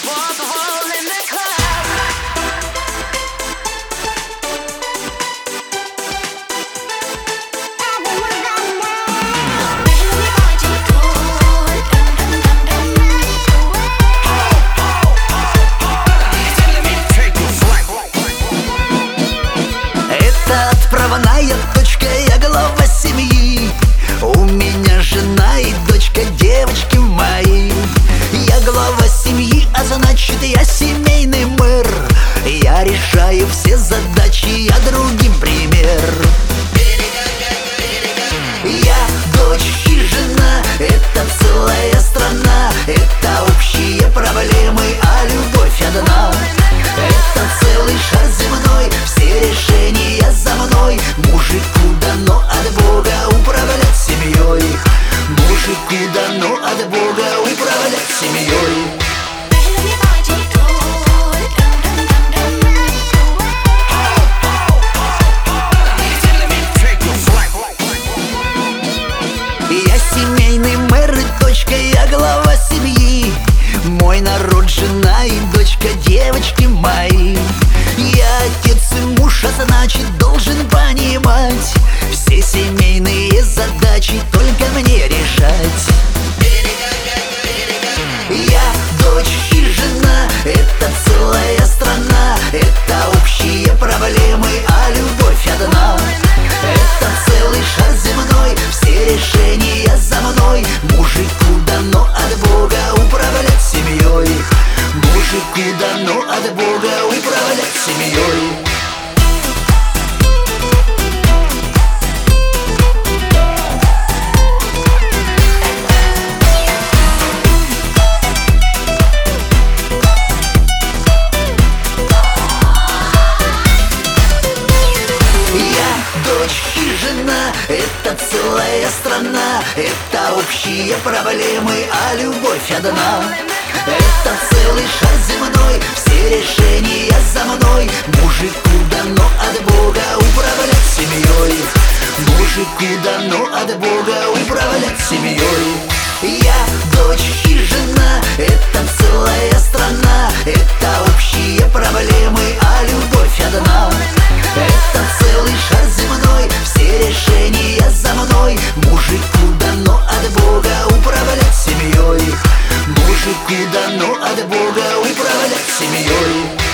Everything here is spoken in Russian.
wall to wall in the club. Это отправная точка, я глава семьи. У меня жена и дочка, девочки мои. Я глава семьи, а значит я семейный мэр. Я решаю все задачи, я другим пример. Я дочь и жена, это целая страна. Это общие проблемы, а любовь одна. Это целый шар земной, все решения за мной. Мужику дано от Бога управлять семьей. Мужику дано от Бога управлять семьей. Я семейный мэр и дочка, я глава семьи. Мой народ, жена и дочка, девочки мои. Я отец и муж, а значит должен понимать все семейные задачи только мне решать. Я дочь и жена, это целая страна. Это общие проблемы, а любовь одна. Это целый шар земной, все решения за мной. Мужику дано от Бога управлять семьей. Мужику дано от Бога управлять семьей. Дочь и жена, это целая страна. Это общие проблемы, а любовь одна. Это целый шар земной, все решения за мной. Мужику дано от Бога управлять семьей. Мужику дано от Бога управлять семьей. Я дочь и жена, это целая страна. Это общие проблемы, а любовь одна. Это целый шар земной, все решения за мной. Мужику дано от Бога управлять семьей. Мужику дано от Бога управлять семьей.